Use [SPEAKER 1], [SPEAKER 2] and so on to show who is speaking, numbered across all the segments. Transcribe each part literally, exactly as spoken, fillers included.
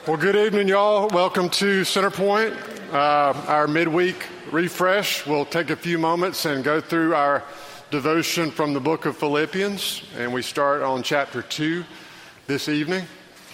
[SPEAKER 1] Well, good evening, y'all. Welcome to Centerpoint, uh, our midweek refresh. We'll take a few moments and go through our devotion from the book of Philippians, and we start on chapter two this evening.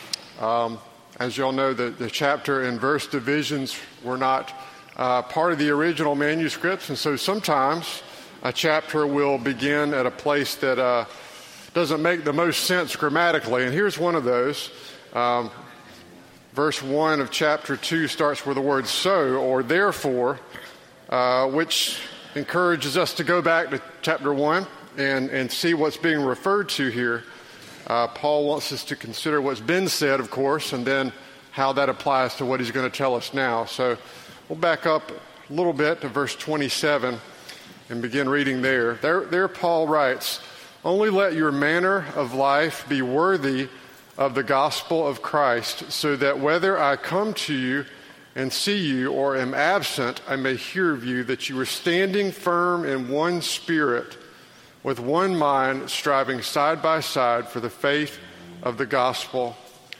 [SPEAKER 1] Um, as y'all know, the, the chapter and verse divisions were not uh, part of the original manuscripts, and so sometimes a chapter will begin at a place that uh, doesn't make the most sense grammatically, and here's one of those. Um, Verse one of chapter two starts with the word so, or therefore, uh, which encourages us to go back to chapter one and, and see what's being referred to here. Uh, Paul wants us to consider what's been said, of course, and then how that applies to what he's going to tell us now. So we'll back up a little bit to verse twenty-seven and begin reading there. There, there Paul writes, "Only let your manner of life be worthy of the gospel of Christ, so that whether I come to you and see you or am absent, I may hear of you, that you are standing firm in one spirit, with one mind, striving side by side for the faith of the gospel."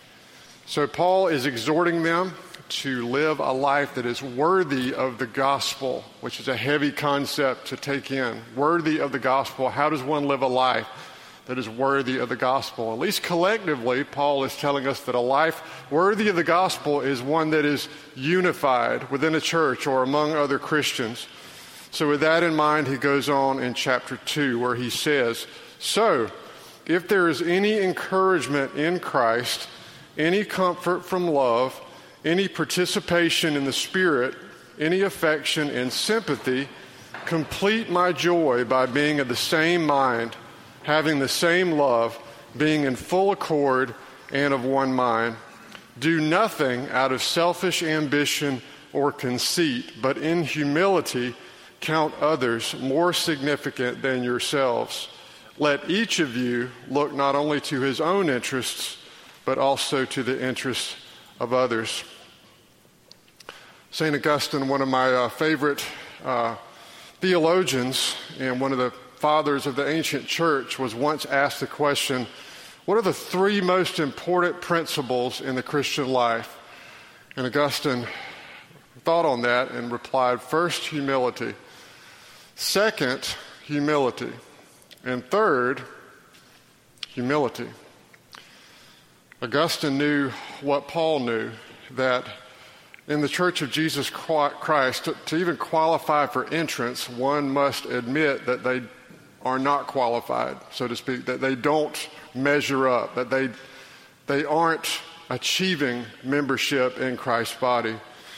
[SPEAKER 1] So Paul is exhorting them to live a life that is worthy of the gospel, which is a heavy concept to take in. Worthy of the gospel. How does one live a life that is worthy of the gospel? At least collectively, Paul is telling us that a life worthy of the gospel is one that is unified within a church or among other Christians. So with that in mind, he goes on in chapter two, where he says, "So, if there is any encouragement in Christ, any comfort from love, any participation in the Spirit, any affection and sympathy, complete my joy by being of the same mind, having the same love, being in full accord and of one mind. Do nothing out of selfish ambition or conceit, but in humility count others more significant than yourselves. Let each of you look not only to his own interests, but also to the interests of others." Saint Augustine, one of my uh, favorite uh, theologians and one of the fathers of the ancient church, was once asked the question, what are the three most important principles in the Christian life? And Augustine thought on that and replied, first, humility. Second, humility. And third, humility. Augustine knew what Paul knew, that in the Church of Jesus Christ, to, to even qualify for entrance, one must admit that they are not qualified, so to speak, that they don't measure up, that they they aren't achieving membership in Christ's body.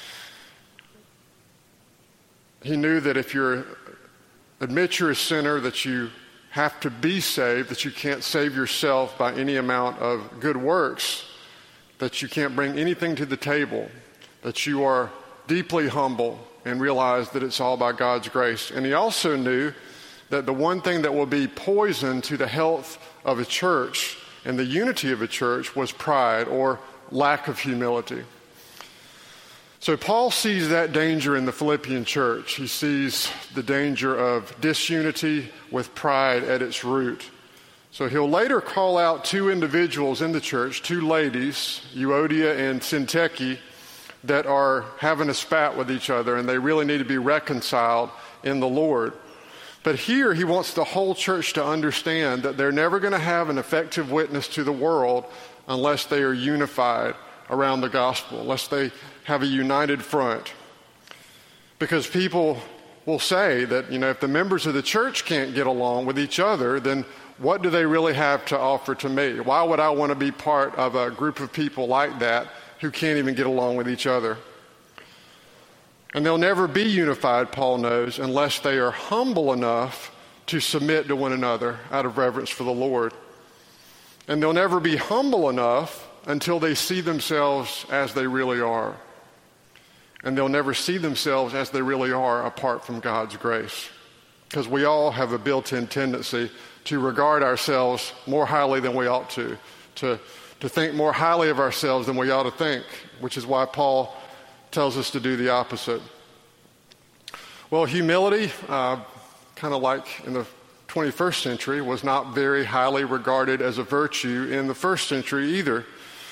[SPEAKER 1] He knew that if you admit you're a sinner, that you have to be saved, that you can't save yourself by any amount of good works, that you can't bring anything to the table, that you are deeply humble and realize that it's all by God's grace. And he also knew that the one thing that will be poison to the health of a church and the unity of a church was pride or lack of humility. So Paul sees that danger in the Philippian church. He sees the danger of disunity with pride at its root. So he'll later call out two individuals in the church, two ladies, Euodia and Syntyche, that are having a spat with each other, and they really need to be reconciled in the Lord. But here he wants the whole church to understand that they're never going to have an effective witness to the world unless they are unified around the gospel, unless they have a united front. Because people will say that, you know, if the members of the church can't get along with each other, then what do they really have to offer to me? Why would I want to be part of a group of people like that who can't even get along with each other? And they'll never be unified, Paul knows, unless they are humble enough to submit to one another out of reverence for the Lord. And they'll never be humble enough until they see themselves as they really are. And they'll never see themselves as they really are apart from God's grace. Because we all have a built-in tendency to regard ourselves more highly than we ought to, to, to think more highly of ourselves than we ought to think, which is why Paul tells us to do the opposite. Well, humility, uh, kind of like in the twenty-first century, was not very highly regarded as a virtue in the first century either.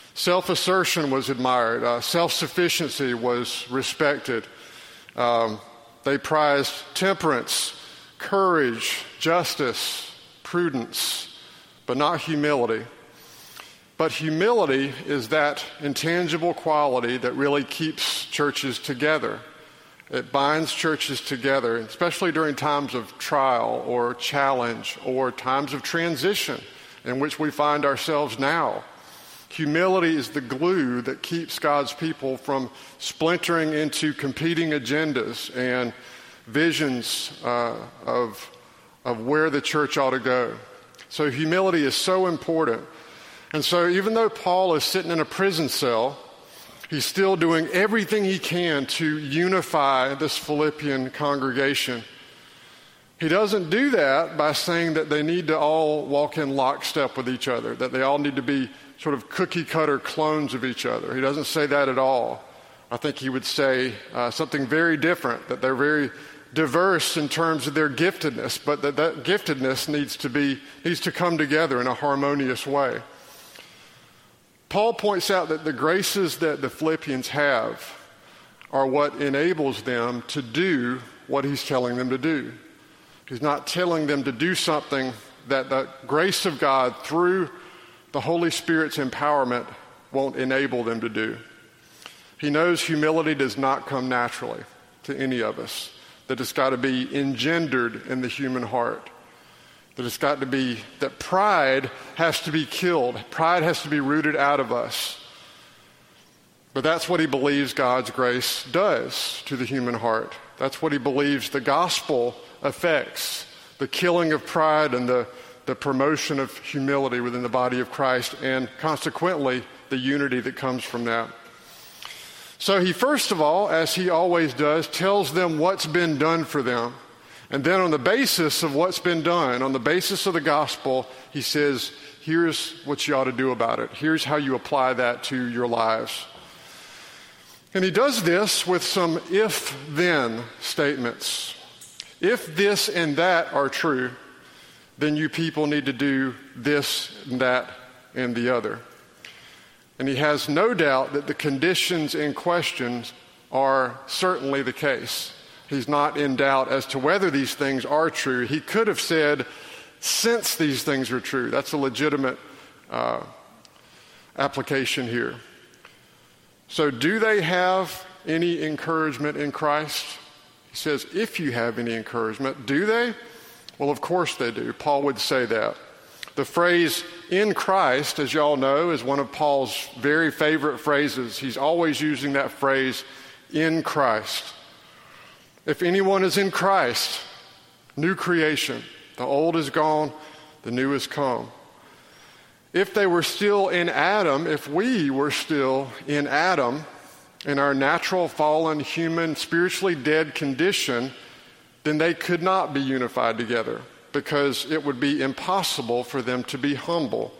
[SPEAKER 1] Self-assertion was admired. Uh, self-sufficiency was respected. Um, they prized temperance, courage, justice, prudence, but not humility. But humility is that intangible quality that really keeps churches together. It binds churches together, especially during times of trial or challenge or times of transition in which we find ourselves now. Humility is the glue that keeps God's people from splintering into competing agendas and visions uh, of, of where the church ought to go. So humility is so important. And so even though Paul is sitting in a prison cell, he's still doing everything he can to unify this Philippian congregation. He doesn't do that by saying that they need to all walk in lockstep with each other, that they all need to be sort of cookie-cutter clones of each other. He doesn't say that at all. I think he would say uh, something very different, that they're very diverse in terms of their giftedness, but that that giftedness needs to be needs to come together in a harmonious way. Paul points out that the graces that the Philippians have are what enables them to do what he's telling them to do. He's not telling them to do something that the grace of God through the Holy Spirit's empowerment won't enable them to do. He knows humility does not come naturally to any of us, that it's got to be engendered in the human heart. That it's got to be, that pride has to be killed. Pride has to be rooted out of us. But that's what he believes God's grace does to the human heart. That's what he believes the gospel affects, the killing of pride and the, the promotion of humility within the body of Christ, and consequently, the unity that comes from that. So he first of all, as he always does, tells them what's been done for them. And then on the basis of what's been done, on the basis of the gospel, he says, here's what you ought to do about it. Here's how you apply that to your lives. And he does this with some if-then statements. If this and that are true, then you people need to do this and that and the other. And he has no doubt that the conditions in question are certainly the case. He's not in doubt as to whether these things are true. He could have said, since these things are true. That's a legitimate uh, application here. So do they have any encouragement in Christ? He says, if you have any encouragement, do they? Well, of course they do. Paul would say that. The phrase in Christ, as y'all know, is one of Paul's very favorite phrases. He's always using that phrase, in Christ. If anyone is in Christ, new creation. The old is gone, the new has come. If they were still in Adam, if we were still in Adam, in our natural, fallen, human, spiritually dead condition, then they could not be unified together because it would be impossible for them to be humble.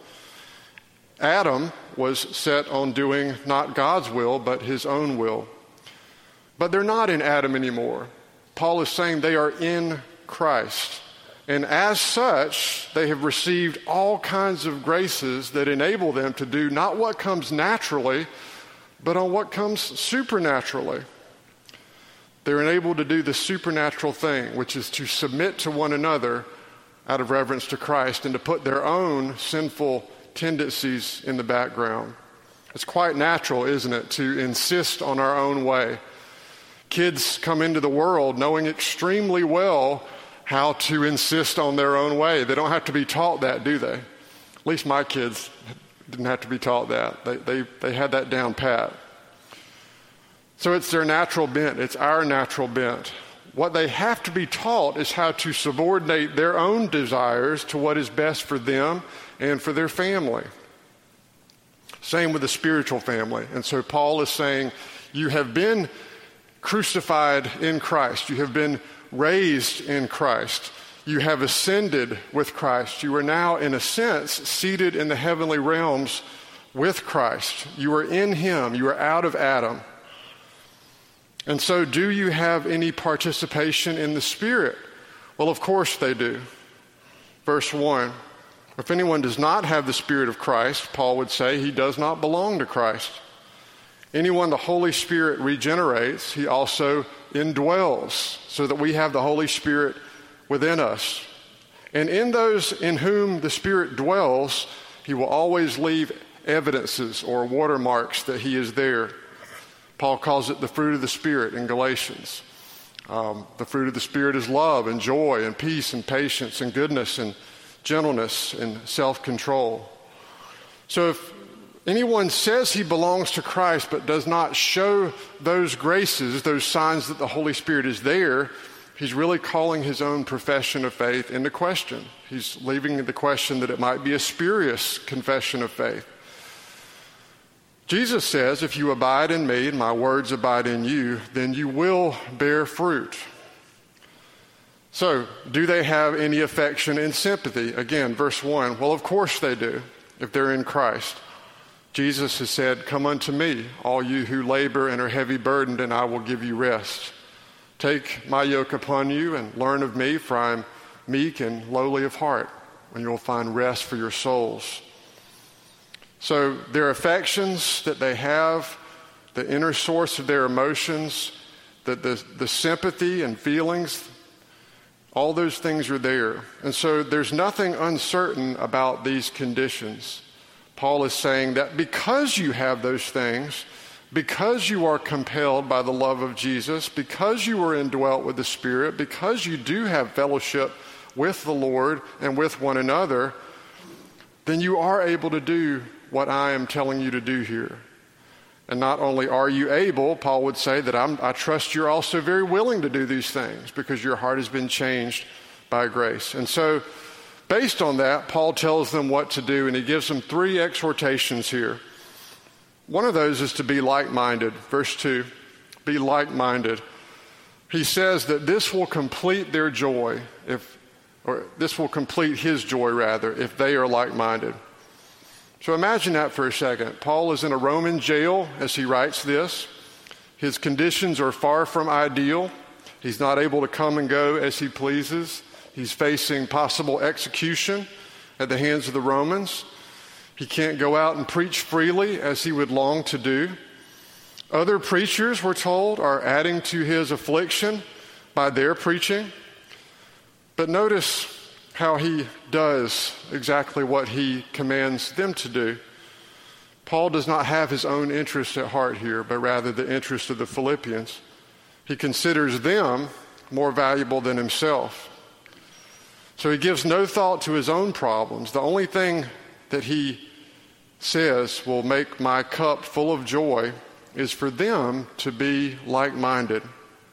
[SPEAKER 1] Adam was set on doing not God's will, but his own will. But they're not in Adam anymore. Paul is saying they are in Christ. And as such, they have received all kinds of graces that enable them to do not what comes naturally, but on what comes supernaturally. They're enabled to do the supernatural thing, which is to submit to one another out of reverence to Christ and to put their own sinful tendencies in the background. It's quite natural, isn't it, to insist on our own way. Kids come into the world knowing extremely well how to insist on their own way. They don't have to be taught that, do they? At least my kids didn't have to be taught that. They, they, they had that down pat. So it's their natural bent. It's our natural bent. What they have to be taught is how to subordinate their own desires to what is best for them and for their family. Same with the spiritual family. And so Paul is saying, you have been crucified in Christ. You have been raised in Christ. You have ascended with Christ. You are now, in a sense, seated in the heavenly realms with Christ. You are in him. You are out of Adam. And so do you have any participation in the Spirit? Well, of course they do. Verse one, If anyone does not have the Spirit of Christ, Paul would say he does not belong to Christ. Anyone the Holy Spirit regenerates, he also indwells, so that we have the Holy Spirit within us. And in those in whom the Spirit dwells, he will always leave evidences or watermarks that he is there. Paul calls it the fruit of the Spirit in Galatians. Um, the fruit of the Spirit is love and joy and peace and patience and goodness and gentleness and self-control. So if anyone says he belongs to Christ but does not show those graces, those signs that the Holy Spirit is there, he's really calling his own profession of faith into question. He's leaving the question that it might be a spurious confession of faith. Jesus says, if you abide in me and my words abide in you, then you will bear fruit. So, do they have any affection and sympathy? Again, verse one, well, of course they do, if they're in Christ. Jesus has said, come unto me, all you who labor and are heavy burdened, and I will give you rest. Take my yoke upon you and learn of me, for I am meek and lowly of heart, and you'll find rest for your souls. So their affections that they have, the inner source of their emotions, the, the, the sympathy and feelings, all those things are there. And so there's nothing uncertain about these conditions. Paul is saying that because you have those things, because you are compelled by the love of Jesus, because you are indwelt with the Spirit, because you do have fellowship with the Lord and with one another, then you are able to do what I am telling you to do here. And not only are you able, Paul would say that I'm, I trust you're also very willing to do these things because your heart has been changed by grace. And so based on that, Paul tells them what to do, and he gives them three exhortations here. One of those is to be like-minded. Verse two, be like-minded. He says that this will complete their joy, if, or this will complete his joy, rather, if they are like-minded. So imagine that for a second. Paul is in a Roman jail as he writes this. His conditions are far from ideal. He's not able to come and go as he pleases. He's facing possible execution at the hands of the Romans. He can't go out and preach freely as he would long to do. Other preachers, we're told, are adding to his affliction by their preaching. But notice how he does exactly what he commands them to do. Paul does not have his own interest at heart here, but rather the interest of the Philippians. He considers them more valuable than himself. So he gives no thought to his own problems. The only thing that he says will make my cup full of joy is for them to be like-minded.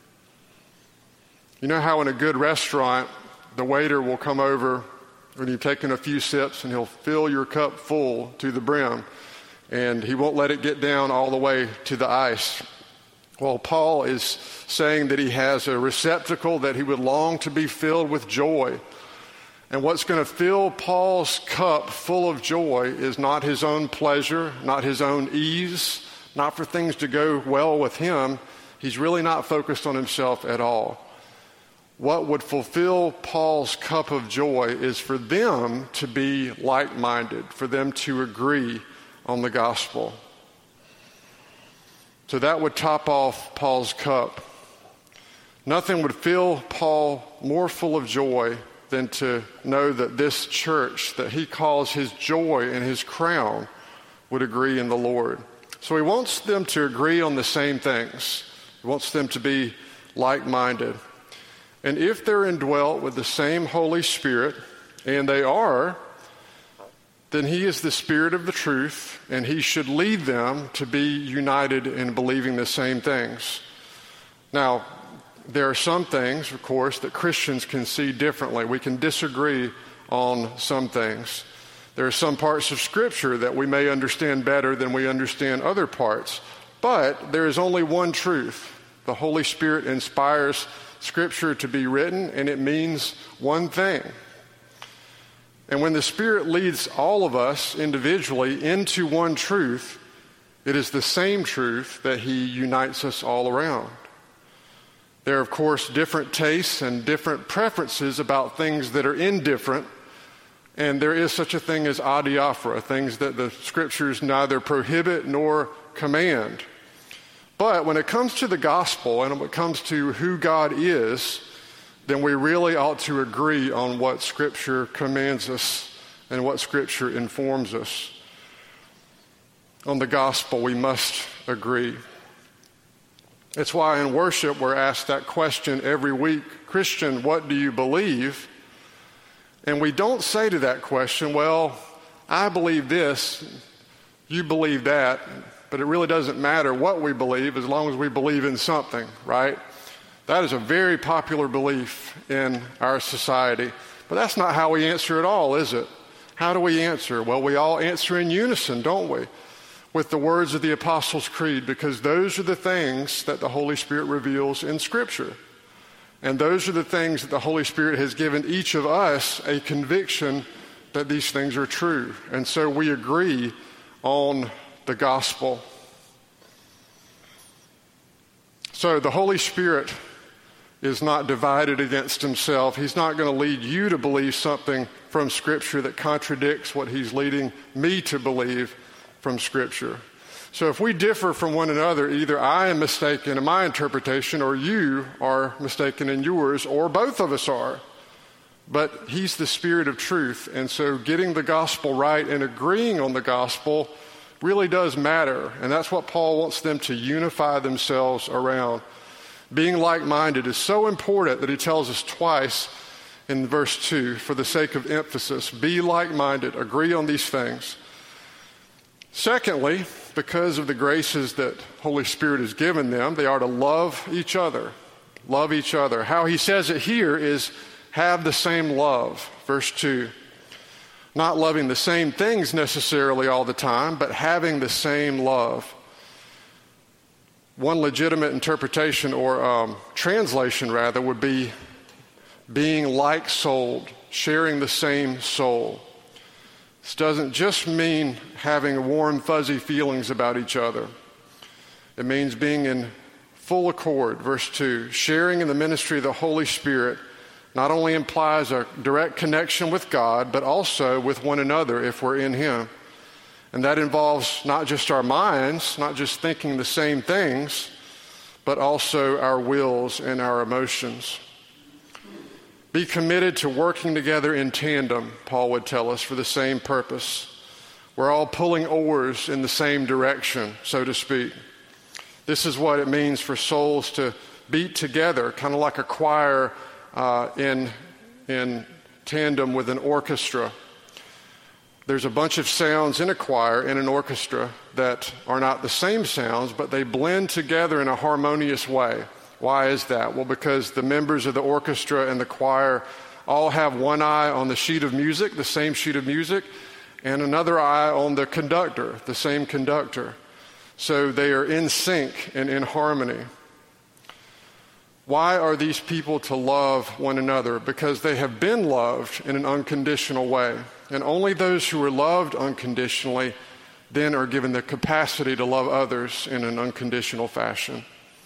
[SPEAKER 1] You know how in a good restaurant, the waiter will come over when you've taken a few sips and he'll fill your cup full to the brim, and he won't let it get down all the way to the ice. Well, Paul is saying that he has a receptacle that he would long to be filled with joy. And what's going to fill Paul's cup full of joy is not his own pleasure, not his own ease, not for things to go well with him. He's really not focused on himself at all. What would fulfill Paul's cup of joy is for them to be like-minded, for them to agree on the gospel. So that would top off Paul's cup. Nothing would fill Paul more full of joy than to know that this church that he calls his joy and his crown would agree in the Lord. So he wants them to agree on the same things. He wants them to be like-minded. And if they're indwelt with the same Holy Spirit, and they are, then he is the Spirit of the truth, and he should lead them to be united in believing the same things. Now, there are some things, of course, that Christians can see differently. We can disagree on some things. There are some parts of Scripture that we may understand better than we understand other parts. But there is only one truth. The Holy Spirit inspires Scripture to be written, and it means one thing. And when the Spirit leads all of us individually into one truth, it is the same truth that he unites us all around. There are, of course, different tastes and different preferences about things that are indifferent, And there is such a thing as adiaphora, things that the scriptures neither prohibit nor command. But when it comes to the gospel and when it comes to who God is, then we really ought to agree on what Scripture commands us and what Scripture informs us. On the gospel, we must agree. It's why in worship we're asked that question every week, Christian, what do you believe? And we don't say to that question, well, I believe this, you believe that, but it really doesn't matter what we believe as long as we believe in something, right? That is a very popular belief in our society. But that's not how we answer at all, is it? How do we answer? Well, we all answer in unison, don't we? With the words of the Apostles' Creed, because those are the things that the Holy Spirit reveals in Scripture. And those are the things that the Holy Spirit has given each of us a conviction that these things are true. And so we agree on the gospel. So the Holy Spirit is not divided against himself. He's not going to lead you to believe something from Scripture that contradicts what he's leading me to believe from Scripture. So if we differ from one another, either I am mistaken in my interpretation or you are mistaken in yours, or both of us are. But he's the Spirit of truth, and so getting the gospel right and agreeing on the gospel really does matter, and that's what Paul wants them to unify themselves around. Being like-minded is so important that he tells us twice in verse two, for the sake of emphasis, be like-minded, agree on these things. Secondly, because of the graces that Holy Spirit has given them, they are to love each other. Love each other. How he says it here is have the same love. Verse two. Not loving the same things necessarily all the time, but having the same love. One legitimate interpretation or um, translation rather would be being like-souled, sharing the same soul. This doesn't just mean having warm, fuzzy feelings about each other. It means being in full accord. Verse two, sharing in the ministry of the Holy Spirit not only implies a direct connection with God, but also with one another if we're in Him. And that involves not just our minds, not just thinking the same things, but also our wills and our emotions. Be committed to working together in tandem, Paul would tell us, for the same purpose. We're all pulling oars in the same direction, so to speak. This is what it means for souls to beat together, kind of like a choir uh, in, in tandem with an orchestra. There's a bunch of sounds in a choir, in an orchestra, that are not the same sounds, but they blend together in a harmonious way. Why is that? Well, because the members of the orchestra and the choir all have one eye on the sheet of music, the same sheet of music, and another eye on the conductor, the same conductor. So they are in sync and in harmony. Why are these people to love one another? Because they have been loved in an unconditional way. And only those who are loved unconditionally then are given the capacity to love others in an unconditional fashion.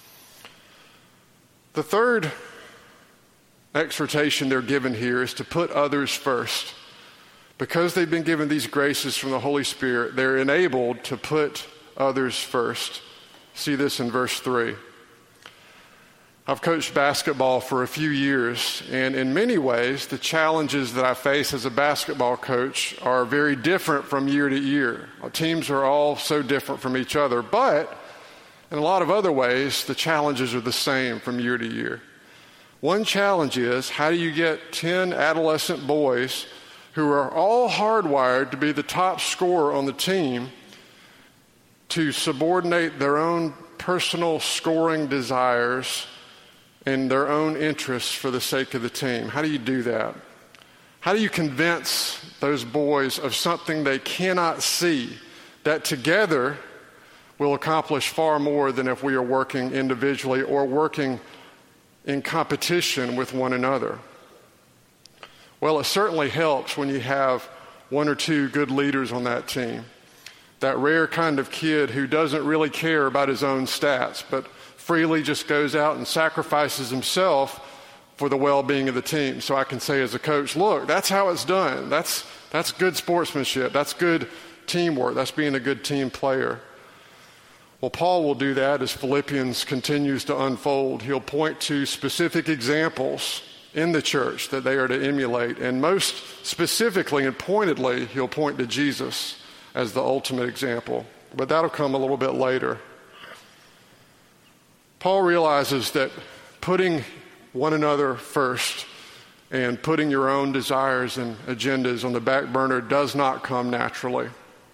[SPEAKER 1] The third exhortation they're given here is to put others first. Because they've been given these graces from the Holy Spirit, they're enabled to put others first. See this in verse three. I've coached basketball for a few years, and in many ways, the challenges that I face as a basketball coach are very different from year to year. Our teams are all so different from each other, but in a lot of other ways, the challenges are the same from year to year. One challenge is, how do you get ten adolescent boys who are all hardwired to be the top scorer on the team to subordinate their own personal scoring desires and their own interests for the sake of the team? How do you do that? How do you convince those boys of something they cannot see, that together will accomplish far more than if we are working individually or working in competition with one another? Well, it certainly helps when you have one or two good leaders on that team. That rare kind of kid who doesn't really care about his own stats, but freely just goes out and sacrifices himself for the well-being of the team. So I can say as a coach, look, that's how it's done. That's That's good sportsmanship. That's good teamwork. That's being a good team player. Well, Paul will do that as Philippians continues to unfold. He'll point to specific examples in the church that they are to emulate. And most specifically and pointedly, he'll point to Jesus as the ultimate example. But that'll come a little bit later. Paul realizes that putting one another first and putting your own desires and agendas on the back burner does not come naturally.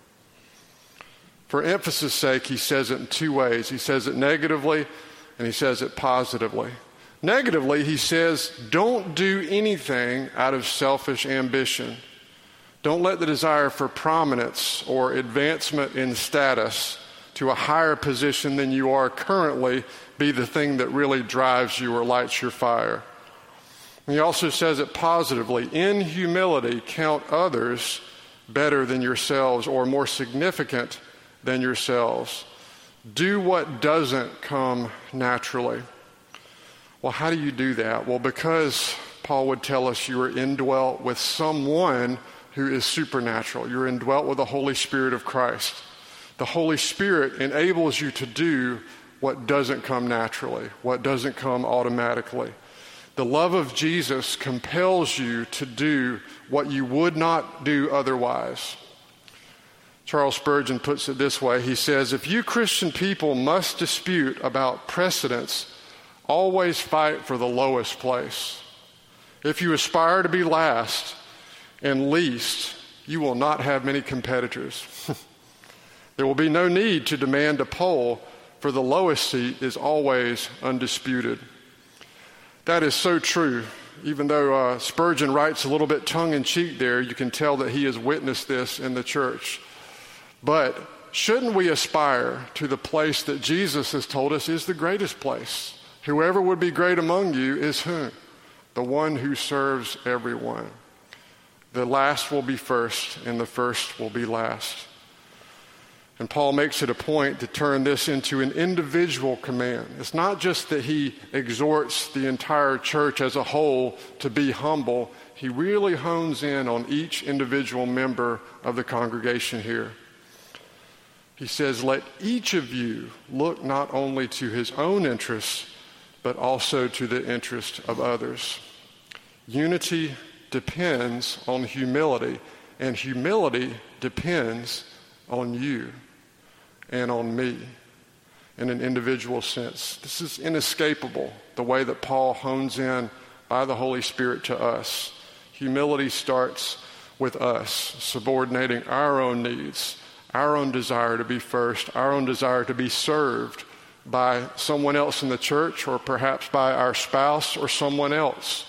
[SPEAKER 1] For emphasis' sake, he says it in two ways. He says it negatively and he says it positively. Negatively, he says, don't do anything out of selfish ambition. Don't let the desire for prominence or advancement in status to a higher position than you are currently be the thing that really drives you or lights your fire. And he also says it positively. In humility, count others better than yourselves or more significant than yourselves. Do what doesn't come naturally. Well, how do you do that? Well, because Paul would tell us you are indwelt with someone who is supernatural. You're indwelt with the Holy Spirit of Christ. The Holy Spirit enables you to do what doesn't come naturally, what doesn't come automatically. The love of Jesus compels you to do what you would not do otherwise. Charles Spurgeon puts it this way. He says, if you Christian people must dispute about precedence, always fight for the lowest place. If you aspire to be last and least, you will not have many competitors. There will be no need to demand a poll, for the lowest seat is always undisputed. That is so true. Even though uh, Spurgeon writes a little bit tongue-in-cheek there, you can tell that he has witnessed this in the church. But shouldn't we aspire to the place that Jesus has told us is the greatest place? Whoever would be great among you is whom? The one who serves everyone. The last will be first, and the first will be last. And Paul makes it a point to turn this into an individual command. It's not just that he exhorts the entire church as a whole to be humble. He really hones in on each individual member of the congregation here. He says, let each of you look not only to his own interests, but also to the interest of others. Unity depends on humility, and humility depends on you and on me in an individual sense. This is inescapable, the way that Paul hones in by the Holy Spirit to us. Humility starts with us, subordinating our own needs, our own desire to be first, our own desire to be served by someone else in the church or perhaps by our spouse or someone else.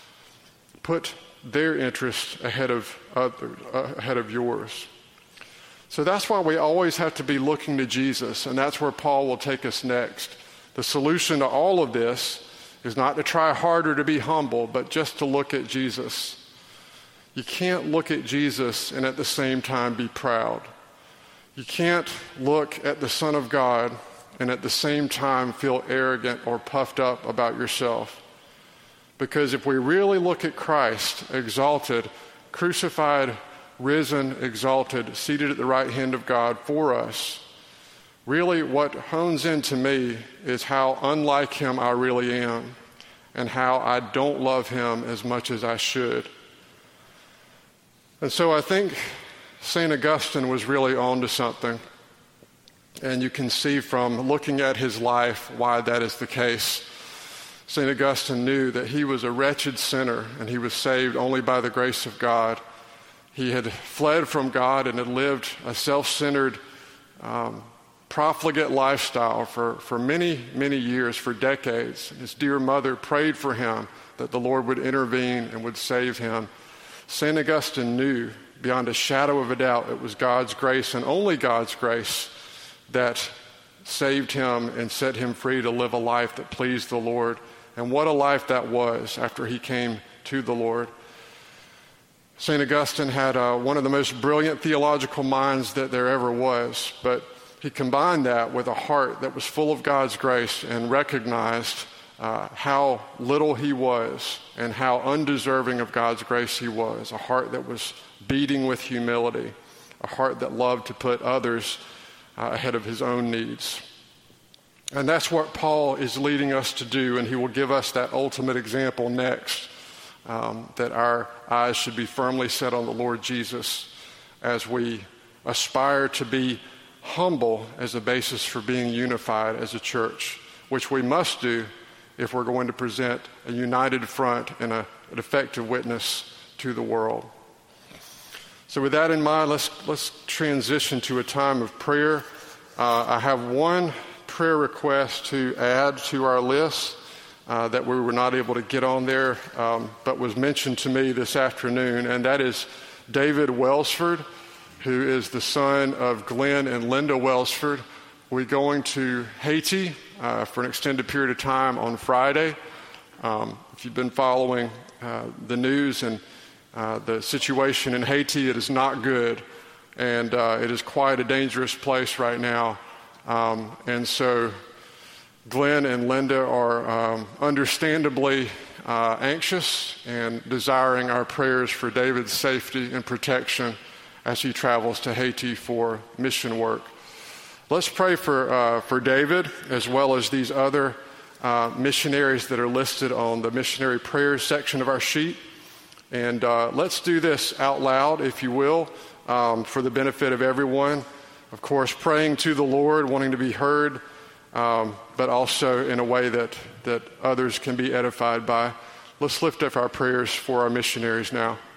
[SPEAKER 1] Put their interest ahead of other, uh, ahead of yours. So that's why we always have to be looking to Jesus, and that's where Paul will take us next. The solution to all of this is not to try harder to be humble, but just to look at Jesus. You can't look at Jesus and at the same time be proud. You can't look at the Son of God and at the same time feel arrogant or puffed up about yourself. Because if we really look at Christ, exalted, crucified, risen, exalted, seated at the right hand of God for us, really what hones into me is how unlike him I really am and how I don't love him as much as I should. And so I think Saint Augustine was really on to something. And you can see from looking at his life why that is the case. Saint Augustine knew that he was a wretched sinner and he was saved only by the grace of God. He had fled from God and had lived a self-centered, um, profligate lifestyle for, for many, many years, for decades. His dear mother prayed for him that the Lord would intervene and would save him. Saint Augustine knew beyond a shadow of a doubt it was God's grace and only God's grace that saved him and set him free to live a life that pleased the Lord. And what a life that was after he came to the Lord. Saint Augustine had uh, one of the most brilliant theological minds that there ever was, but he combined that with a heart that was full of God's grace and recognized uh, how little he was and how undeserving of God's grace he was, a heart that was beating with humility, a heart that loved to put others uh, ahead of his own needs. And that's what Paul is leading us to do, and he will give us that ultimate example next, um, that our eyes should be firmly set on the Lord Jesus as we aspire to be humble as a basis for being unified as a church, which we must do if we're going to present a united front and a, an effective witness to the world. So with that in mind, let's, let's transition to a time of prayer. Uh, I have one prayer request to add to our list uh, that we were not able to get on there, um, but was mentioned to me this afternoon, and that is David Welsford, who is the son of Glenn and Linda Welsford. We're going to Haiti uh, for an extended period of time on Friday. Um, if you've been following uh, the news and uh, the situation in Haiti, it is not good, and uh, it is quite a dangerous place right now. Um, and so Glenn and Linda are um, understandably uh, anxious and desiring our prayers for David's safety and protection as he travels to Haiti for mission work. Let's pray for uh, for David, as well as these other uh, missionaries that are listed on the missionary prayers section of our sheet. And uh, let's do this out loud, if you will, um, for the benefit of everyone. Of course, praying to the Lord, wanting to be heard, um, but also in a way that, that others can be edified by. Let's lift up our prayers for our missionaries now.